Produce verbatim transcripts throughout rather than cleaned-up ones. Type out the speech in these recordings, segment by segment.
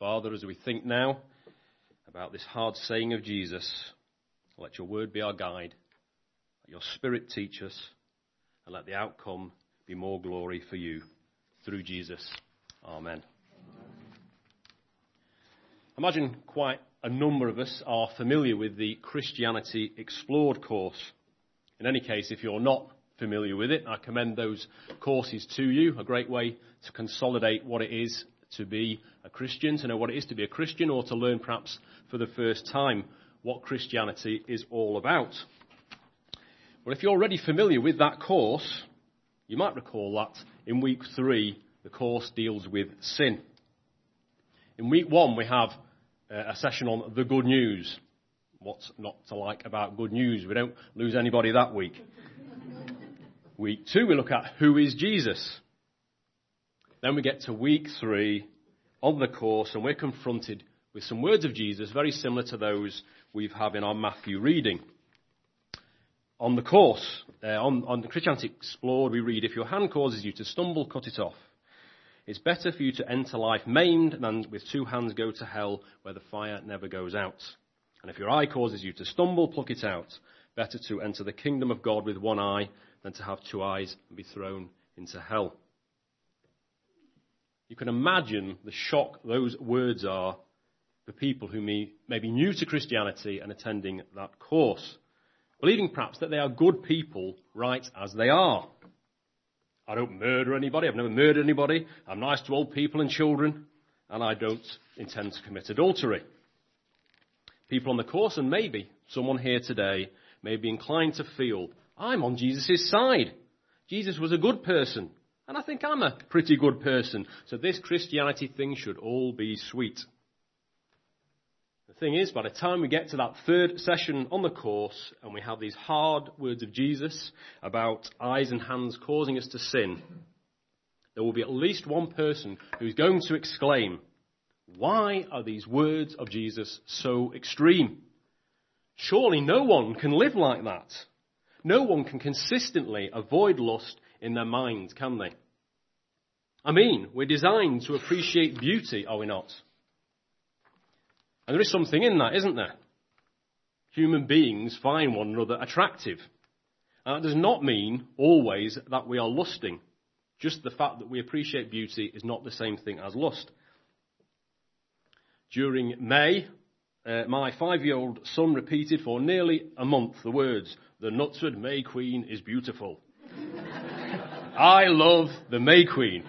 Father, as we think now about this hard saying of Jesus, let your word be our guide, let your Spirit teach us, and let the outcome be more glory for you through Jesus. Amen. I imagine quite a number of us are familiar with the Christianity Explored course. In any case, if you're not familiar with it, I commend those courses to you. A great way to consolidate what it is to be a Christian, to know what it is to be a Christian, or to learn perhaps for the first time what Christianity is all about. Well, if you're already familiar with that course, you might recall that in week three, the course deals with sin. In week one, we have a session on the good news. What's not to like about good news? We don't lose anybody that week. Week two, we look at who is Jesus. Then we get to week three of the course, and we're confronted with some words of Jesus very similar to those we have in our Matthew reading. On the course, uh, on, on the Christianity Explored, we read, if your hand causes you to stumble, cut it off. It's better for you to enter life maimed than with two hands go to hell where the fire never goes out. And if your eye causes you to stumble, pluck it out. Better to enter the kingdom of God with one eye than to have two eyes and be thrown into hell. You can imagine the shock those words are for people who may, may be new to Christianity and attending that course, believing perhaps that they are good people right as they are. I don't murder anybody, I've never murdered anybody, I'm nice to old people and children, and I don't intend to commit adultery. People on the course, and maybe someone here today, may be inclined to feel, I'm on Jesus' side. Jesus was a good person, and I think I'm a pretty good person, so this Christianity thing should all be sweet. The thing is, by the time we get to that third session on the course, and we have these hard words of Jesus about eyes and hands causing us to sin, there will be at least one person who's going to exclaim, why are these words of Jesus so extreme? Surely no one can live like that. No one can consistently avoid lust in their minds, can they? I mean, we're designed to appreciate beauty, are we not? And there is something in that, isn't there? Human beings find one another attractive. And that does not mean always that we are lusting. Just the fact that we appreciate beauty is not the same thing as lust. During May, uh, my five-year-old son repeated for nearly a month the words, the Knutsford May Queen is beautiful. I love the May Queen.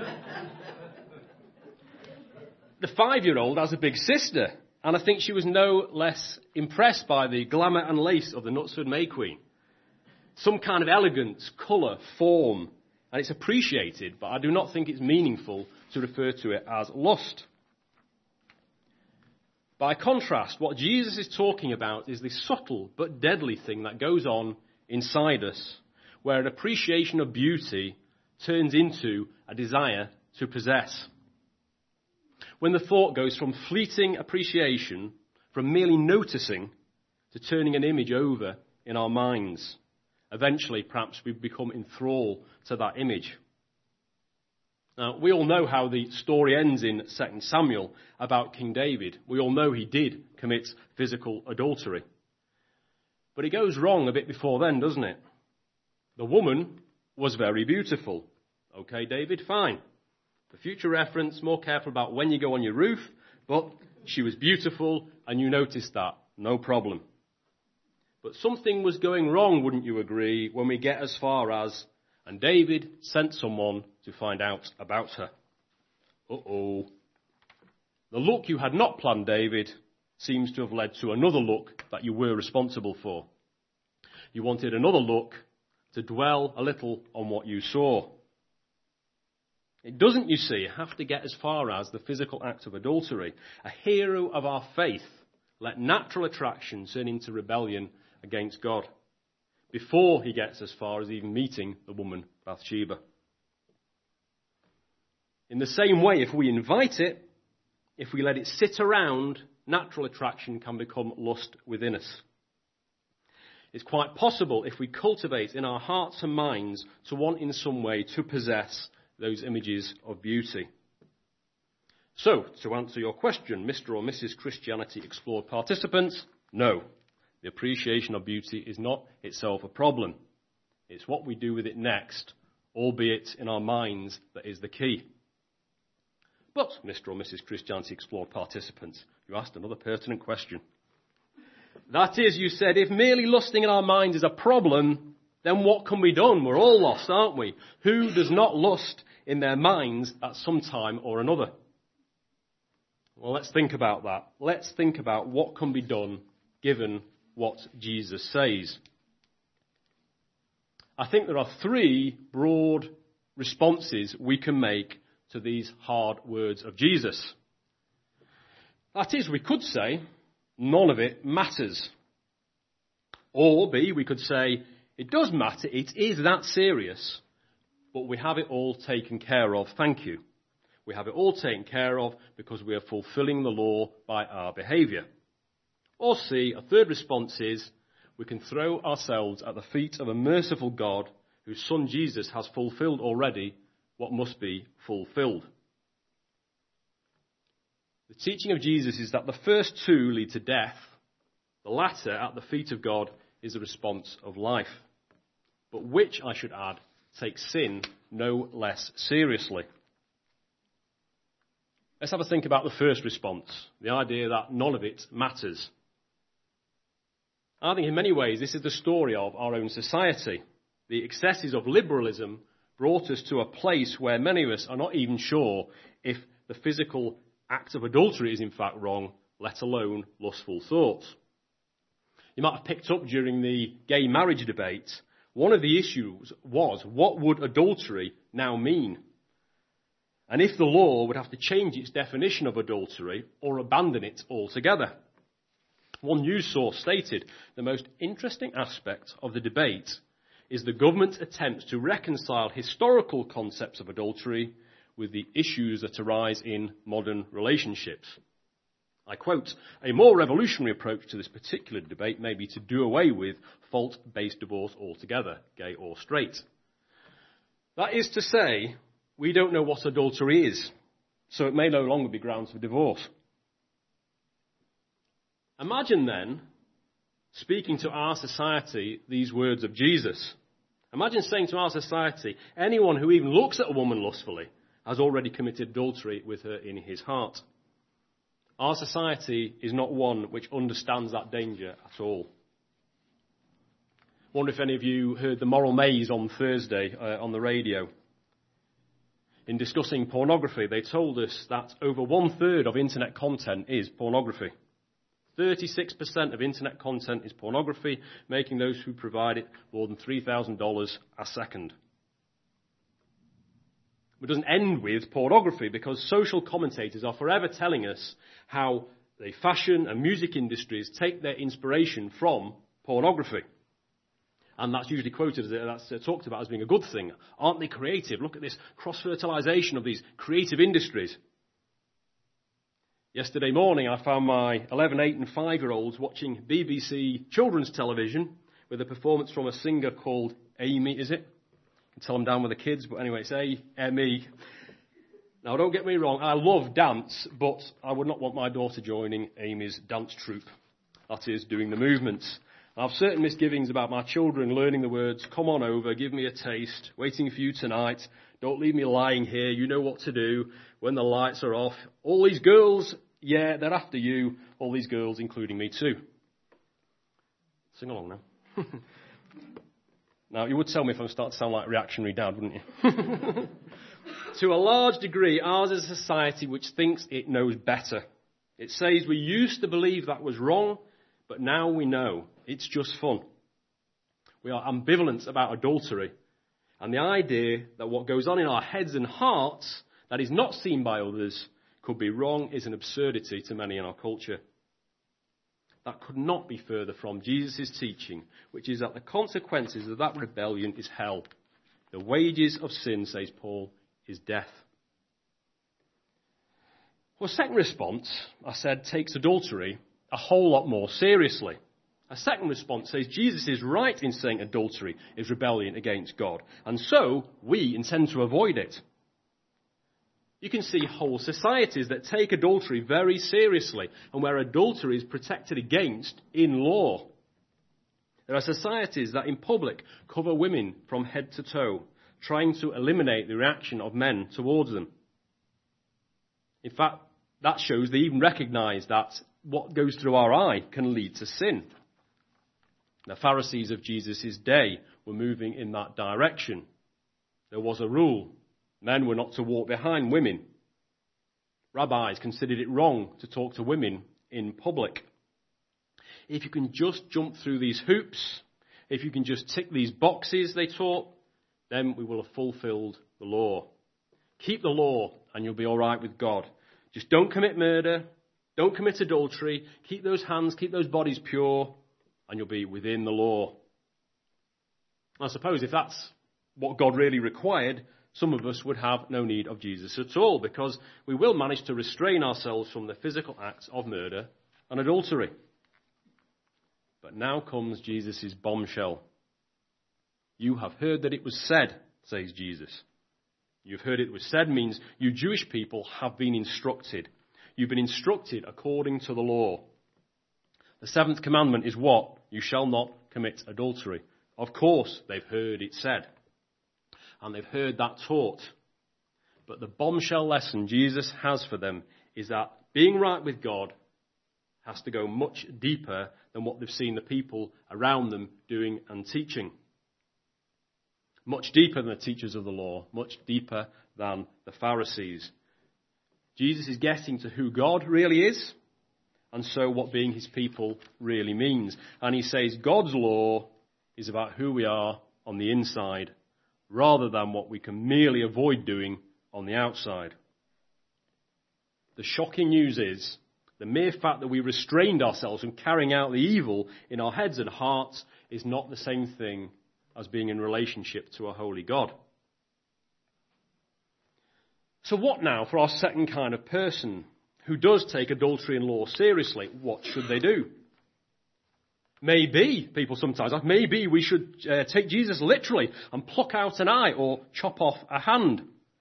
The five-year-old has a big sister, and I think she was no less impressed by the glamour and lace of the Knutsford May Queen. Some kind of elegance, colour, form, and it's appreciated, but I do not think it's meaningful to refer to it as lust. By contrast, what Jesus is talking about is the subtle but deadly thing that goes on inside us, where an appreciation of beauty turns into a desire to possess. When the thought goes from fleeting appreciation, from merely noticing, to turning an image over in our minds, eventually perhaps we become enthralled to that image. Now, we all know how the story ends in Second Samuel about King David. We all know he did commit physical adultery. But it goes wrong a bit before then, doesn't it? The woman was very beautiful. Okay, David, fine. For future reference, more careful about when you go on your roof, but she was beautiful and you noticed that. No problem. But something was going wrong, wouldn't you agree, when we get as far as, and David sent someone to find out about her. Uh-oh. The look you had not planned, David, seems to have led to another look that you were responsible for. You wanted another look to dwell a little on what you saw. It doesn't, you see, have to get as far as the physical act of adultery. A hero of our faith let natural attraction turn into rebellion against God before he gets as far as even meeting the woman Bathsheba. In the same way, if we invite it, if we let it sit around, natural attraction can become lust within us. It's quite possible, if we cultivate in our hearts and minds to want in some way to possess those images of beauty. So, to answer your question, Mister or Missus Christianity Explored participants, no. The appreciation of beauty is not itself a problem. It's what we do with it next, albeit in our minds, that is the key. But, Mister or Missus Christianity Explored participants, you asked another pertinent question. That is, you said, if merely lusting in our minds is a problem, then what can be done? We're all lost, aren't we? Who does not lust in their minds at some time or another? Well, let's think about that. Let's think about what can be done given what Jesus says. I think there are three broad responses we can make to these hard words of Jesus. That is, we could say, none of it matters. Or B, we could say, it does matter, it is that serious, but we have it all taken care of, thank you. We have it all taken care of because we are fulfilling the law by our behaviour. Or C, a third response is, we can throw ourselves at the feet of a merciful God whose Son Jesus has fulfilled already what must be fulfilled. The teaching of Jesus is that the first two lead to death. The latter, at the feet of God, is a response of life. But which, I should add, takes sin no less seriously. Let's have a think about the first response, the idea that none of it matters. I think in many ways this is the story of our own society. The excesses of liberalism brought us to a place where many of us are not even sure if the physical act of adultery is in fact wrong, let alone lustful thoughts. You might have picked up during the gay marriage debate, one of the issues was, what would adultery now mean? And if the law would have to change its definition of adultery or abandon it altogether. One news source stated, the most interesting aspect of the debate is the government's attempts to reconcile historical concepts of adultery with the issues that arise in modern relationships. I quote, a more revolutionary approach to this particular debate may be to do away with fault-based divorce altogether, gay or straight. That is to say, we don't know what adultery is, so it may no longer be grounds for divorce. Imagine then, speaking to our society, these words of Jesus. Imagine saying to our society, anyone who even looks at a woman lustfully has already committed adultery with her in his heart. Our society is not one which understands that danger at all. I wonder if any of you heard the Moral Maze on Thursday uh, on the radio. In discussing pornography, they told us that over one-third of internet content is pornography. thirty-six percent of internet content is pornography, making those who provide it more than three thousand dollars a second. It doesn't end with pornography because social commentators are forever telling us how the fashion and music industries take their inspiration from pornography. And that's usually quoted, as that's talked about as being a good thing. Aren't they creative? Look at this cross-fertilization of these creative industries. Yesterday morning I found my eleven, eight and five-year-olds watching B B C children's television with a performance from a singer called Amy, is it? Tell them down with the kids, but anyway, it's A M E. Now, don't get me wrong, I love dance, but I would not want my daughter joining Amy's dance troupe. That is, doing the movements. I have certain misgivings about my children learning the words, come on over, give me a taste, waiting for you tonight, don't leave me lying here, you know what to do, when the lights are off. All these girls, yeah, they're after you, all these girls, including me too. Sing along now. Now, you would tell me if I'm starting to sound like a reactionary dad, wouldn't you? To a large degree, ours is a society which thinks it knows better. It says we used to believe that was wrong, but now we know. It's just fun. We are ambivalent about adultery, and the idea that what goes on in our heads and hearts that is not seen by others could be wrong is an absurdity to many in our culture. That could not be further from Jesus' teaching, which is that the consequences of that rebellion is hell. The wages of sin, says Paul, is death. Well, second response, I said, takes adultery a whole lot more seriously. A second response says Jesus is right in saying adultery is rebellion against God, and so we intend to avoid it. You can see whole societies that take adultery very seriously and where adultery is protected against in law. There are societies that in public cover women from head to toe, trying to eliminate the reaction of men towards them. In fact, that shows they even recognise that what goes through our eye can lead to sin. The Pharisees of Jesus' day were moving in that direction. There was a rule. Men were not to walk behind women. Rabbis considered it wrong to talk to women in public. If you can just jump through these hoops, if you can just tick these boxes, they taught, then we will have fulfilled the law. Keep the law and you'll be all right with God. Just don't commit murder, don't commit adultery, keep those hands, keep those bodies pure, and you'll be within the law. I suppose if that's what God really required, some of us would have no need of Jesus at all, because we will manage to restrain ourselves from the physical acts of murder and adultery. But now comes Jesus' bombshell. You have heard that it was said, says Jesus. You've heard it was said means you Jewish people have been instructed. You've been instructed according to the law. The seventh commandment is what? You shall not commit adultery. Of course, they've heard it said. And they've heard that taught. But the bombshell lesson Jesus has for them is that being right with God has to go much deeper than what they've seen the people around them doing and teaching. Much deeper than the teachers of the law, much deeper than the Pharisees. Jesus is getting to who God really is, and so what being his people really means. And he says God's law is about who we are on the inside, rather than what we can merely avoid doing on the outside. The shocking news is, the mere fact that we restrained ourselves from carrying out the evil in our heads and hearts is not the same thing as being in relationship to a holy God. So what now for our second kind of person who does take adultery and law seriously? What should they do? Maybe, people sometimes ask, maybe we should uh, take Jesus literally and pluck out an eye or chop off a hand.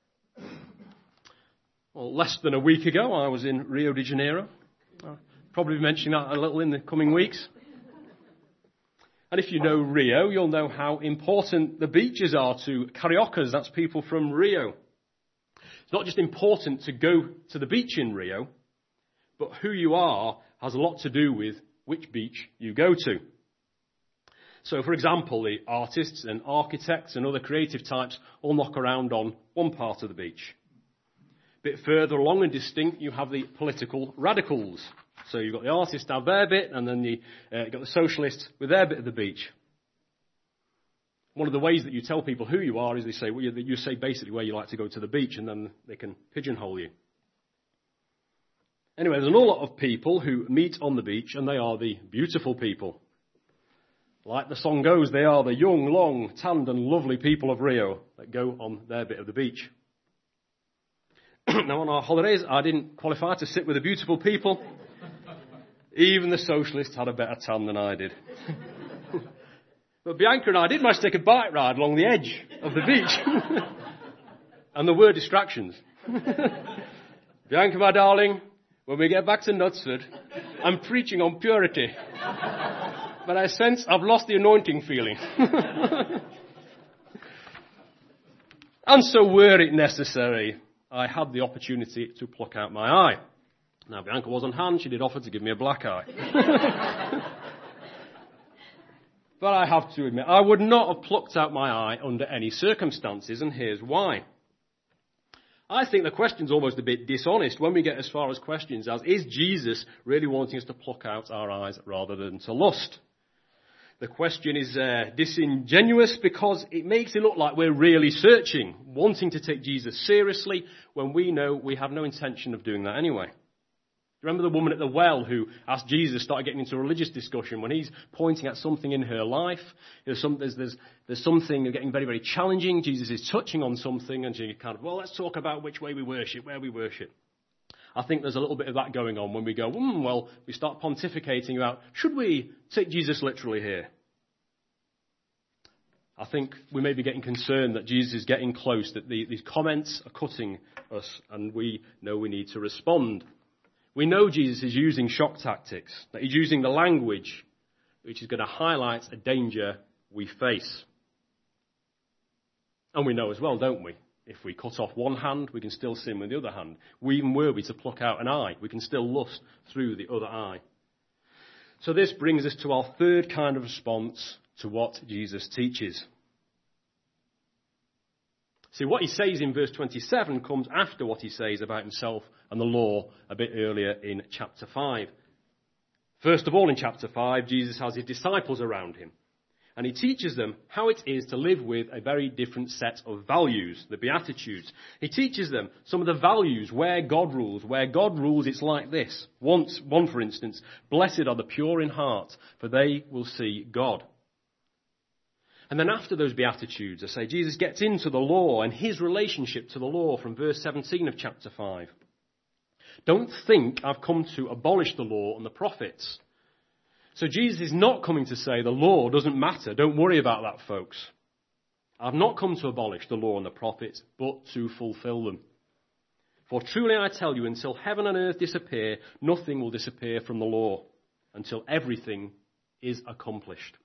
Well, less than a week ago, I was in Rio de Janeiro. I'll probably be mentioning that a little in the coming weeks. And if you know Rio, you'll know how important the beaches are to cariocas, that's people from Rio. It's not just important to go to the beach in Rio, but who you are has a lot to do with which beach you go to. So, for example, the artists and architects and other creative types all knock around on one part of the beach. A bit further along and distinct, you have the political radicals. So you've got the artists have their bit, and then the, uh, you've got the socialists with their bit of the beach. One of the ways that you tell people who you are is they say, well, you, you say basically where you like to go to the beach, and then they can pigeonhole you. Anyway, there's an awful lot of people who meet on the beach, and they are the beautiful people. Like the song goes, they are the young, long, tanned and lovely people of Rio that go on their bit of the beach. Now, on our holidays, I didn't qualify to sit with the beautiful people. Even the socialists had a better tan than I did. But Bianca and I did manage to take a bike ride along the edge of the beach. And there were distractions. Bianca, my darling, when we get back to Knutsford, I'm preaching on purity. But I sense I've lost the anointing feeling. And so were it necessary, I had the opportunity to pluck out my eye. Now, Bianca was on hand. She did offer to give me a black eye. But I have to admit, I would not have plucked out my eye under any circumstances, and here's why. I think the question's almost a bit dishonest when we get as far as questions as, is Jesus really wanting us to pluck out our eyes rather than to lust? The question is uh, disingenuous because it makes it look like we're really searching, wanting to take Jesus seriously when we know we have no intention of doing that anyway. Remember the woman at the well who asked Jesus, started getting into a religious discussion when he's pointing at something in her life. There's, some, there's, there's, there's something getting very, very challenging. Jesus is touching on something and she kind of, well, let's talk about which way we worship, where we worship. I think there's a little bit of that going on when we go, hmm, well, we start pontificating about, should we take Jesus literally here? I think we may be getting concerned that Jesus is getting close, that the, these comments are cutting us, and we know we need to respond. We know Jesus is using shock tactics, that he's using the language which is going to highlight a danger we face. And we know as well, don't we? If we cut off one hand, we can still sin with the other hand. We even were we to pluck out an eye, we can still lust through the other eye. So this brings us to our third kind of response to what Jesus teaches. See, what he says in verse twenty-seven comes after what he says about himself and the law a bit earlier in chapter five. First of all, in chapter five, Jesus has his disciples around him, and he teaches them how it is to live with a very different set of values, the Beatitudes. He teaches them some of the values where God rules. Where God rules, it's like this. Once, one, for instance, blessed are the pure in heart, for they will see God. And then after those Beatitudes, I say, Jesus gets into the law and his relationship to the law from verse seventeen of chapter five. Don't think I've come to abolish the law and the prophets. So Jesus is not coming to say the law doesn't matter. Don't worry about that, folks. I've not come to abolish the law and the prophets, but to fulfill them. For truly I tell you, until heaven and earth disappear, nothing will disappear from the law, until everything is accomplished.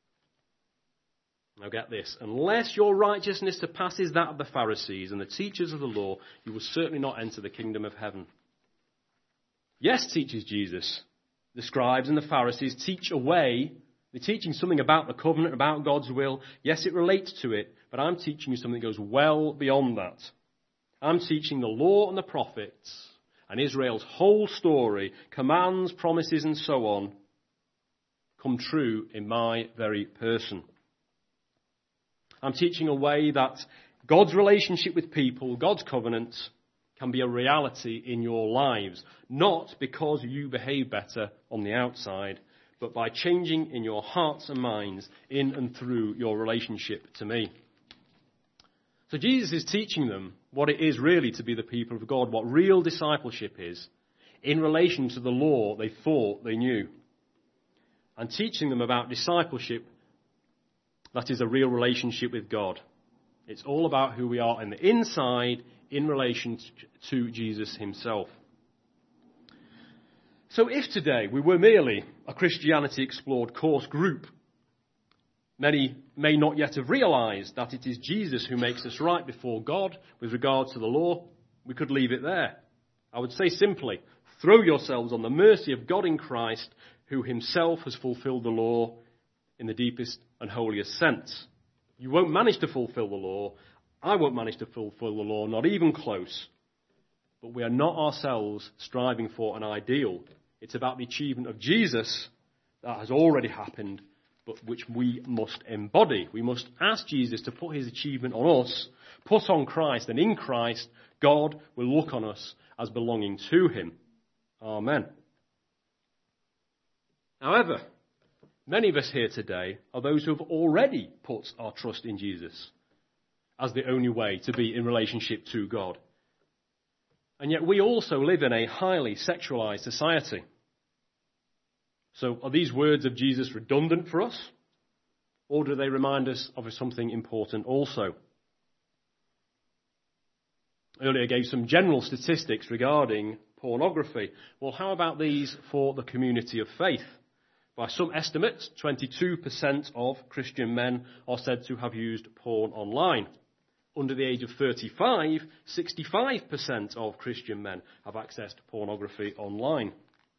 Now get this, unless your righteousness surpasses that of the Pharisees and the teachers of the law, you will certainly not enter the kingdom of heaven. Yes, teaches Jesus, the scribes and the Pharisees teach away, they're teaching something about the covenant, about God's will. Yes, it relates to it, but I'm teaching you something that goes well beyond that. I'm teaching the law and the prophets and Israel's whole story, commands, promises and so on, come true in my very person. I'm teaching a way that God's relationship with people, God's covenant, can be a reality in your lives. Not because you behave better on the outside, but by changing in your hearts and minds in and through your relationship to me. So Jesus is teaching them what it is really to be the people of God, what real discipleship is, in relation to the law they thought they knew. And teaching them about discipleship that is a real relationship with God. It's all about who we are on the inside in relation to Jesus himself. So if today we were merely a Christianity Explored course group, many may not yet have realised that it is Jesus who makes us right before God with regard to the law. We could leave it there. I would say simply, throw yourselves on the mercy of God in Christ, who himself has fulfilled the law in the deepest and holiest sense. You won't manage to fulfill the law. I won't manage to fulfill the law, not even close. But we are not ourselves striving for an ideal. It's about the achievement of Jesus that has already happened, but which we must embody. We must ask Jesus to put his achievement on us, put on Christ, and in Christ, God will look on us as belonging to him. Amen. However, many of us here today are those who have already put our trust in Jesus as the only way to be in relationship to God. And yet we also live in a highly sexualized society. So are these words of Jesus redundant for us? Or do they remind us of something important also? Earlier I gave some general statistics regarding pornography. Well, how about these for the community of faith? By some estimates, twenty-two percent of Christian men are said to have used porn online. Under the age of thirty-five, sixty-five percent of Christian men have accessed pornography online.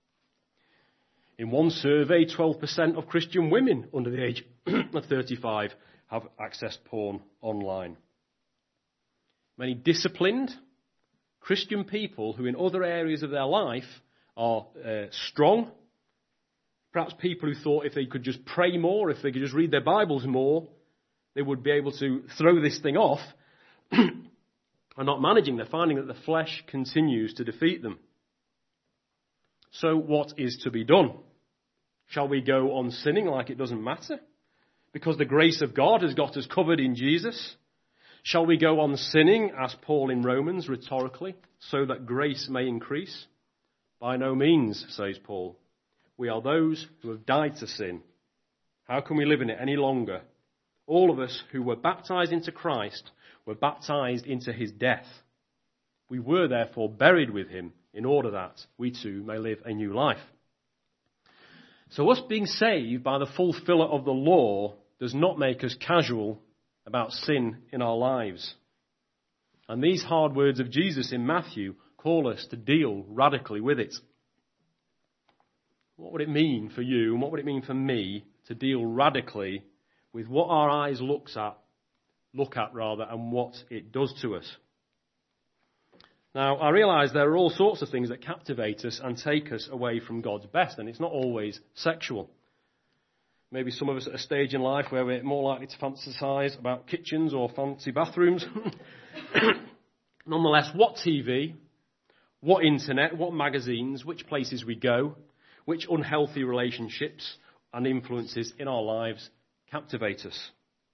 In one survey, twelve percent of Christian women under the age of thirty-five have accessed porn online. Many disciplined Christian people who in other areas of their life are uh, strong, perhaps people who thought if they could just pray more, if they could just read their Bibles more, they would be able to throw this thing off, are not managing. They're finding that the flesh continues to defeat them. So what is to be done? Shall we go on sinning like it doesn't matter? Because the grace of God has got us covered in Jesus? Shall we go on sinning, as Paul in Romans, rhetorically, so that grace may increase? By no means, says Paul. We are those who have died to sin. How can we live in it any longer? All of us who were baptized into Christ were baptized into his death. We were therefore buried with him in order that we too may live a new life. So us being saved by the fulfiller of the law does not make us casual about sin in our lives. And these hard words of Jesus in Matthew call us to deal radically with it. What would it mean for you, and what would it mean for me to deal radically with what our eyes looks at, look at rather, and what it does to us? Now, I realise there are all sorts of things that captivate us and take us away from God's best, and it's not always sexual. Maybe some of us at a stage in life where we're more likely to fantasise about kitchens or fancy bathrooms. Nonetheless, what T V, what internet, what magazines, which places we go, which unhealthy relationships and influences in our lives captivate us?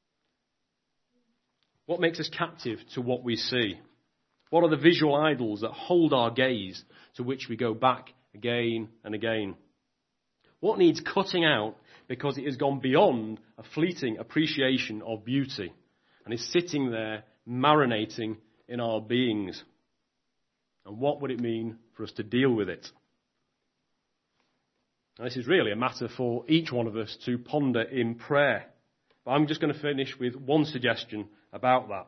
What makes us captive to what we see? What are the visual idols that hold our gaze, to which we go back again and again? What needs cutting out because it has gone beyond a fleeting appreciation of beauty and is sitting there marinating in our beings? And what would it mean for us to deal with it? Now, this is really a matter for each one of us to ponder in prayer. But I'm just going to finish with one suggestion about that.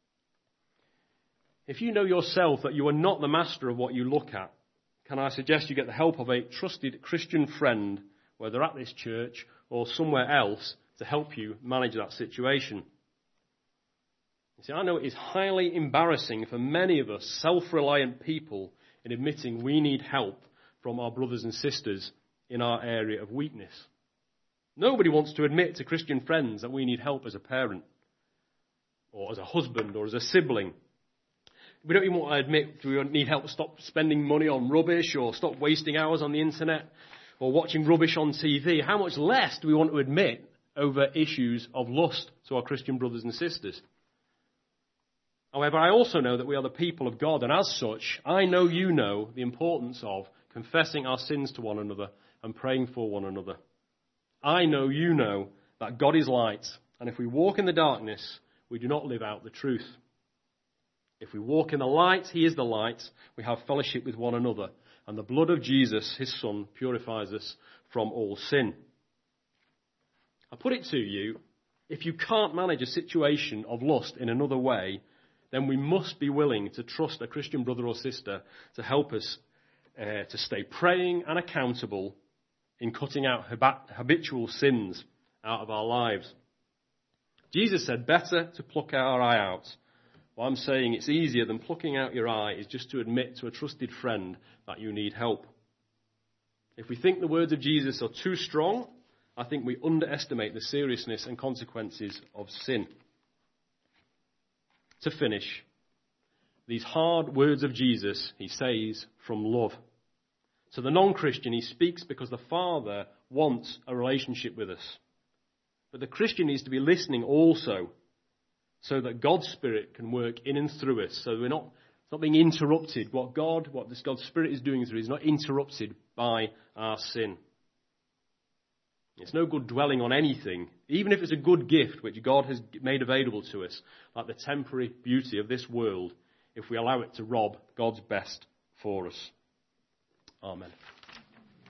If you know yourself that you are not the master of what you look at, can I suggest you get the help of a trusted Christian friend, whether at this church or somewhere else, to help you manage that situation? You see, I know it is highly embarrassing for many of us self-reliant people in admitting we need help from our brothers and sisters in our area of weakness. Nobody wants to admit to Christian friends that we need help as a parent, or as a husband, or as a sibling. We don't even want to admit we need help to stop spending money on rubbish, or stop wasting hours on the internet, or watching rubbish on T V. How much less do we want to admit over issues of lust to our Christian brothers and sisters? However, I also know that we are the people of God, and as such, I know you know the importance of confessing our sins to one another and praying for one another. I know you know that God is light, and if we walk in the darkness, we do not live out the truth. If we walk in the light, he is the light, we have fellowship with one another, and the blood of Jesus, his Son, purifies us from all sin. I put it to you, if you can't manage a situation of lust in another way, then we must be willing to trust a Christian brother or sister to help us uh, to stay praying and accountable in cutting out habitual sins out of our lives. Jesus said, better to pluck our eye out. Well, I'm saying it's easier than plucking out your eye is just to admit to a trusted friend that you need help. If we think the words of Jesus are too strong, I think we underestimate the seriousness and consequences of sin. To finish, these hard words of Jesus, he says from love. To the non-Christian, he speaks because the Father wants a relationship with us. But the Christian needs to be listening also, so that God's Spirit can work in and through us, so we're not, it's not being interrupted. What God, what this God's Spirit is doing through is not interrupted by our sin. It's no good dwelling on anything, even if it's a good gift which God has made available to us, like the temporary beauty of this world, if we allow it to rob God's best for us. Amen.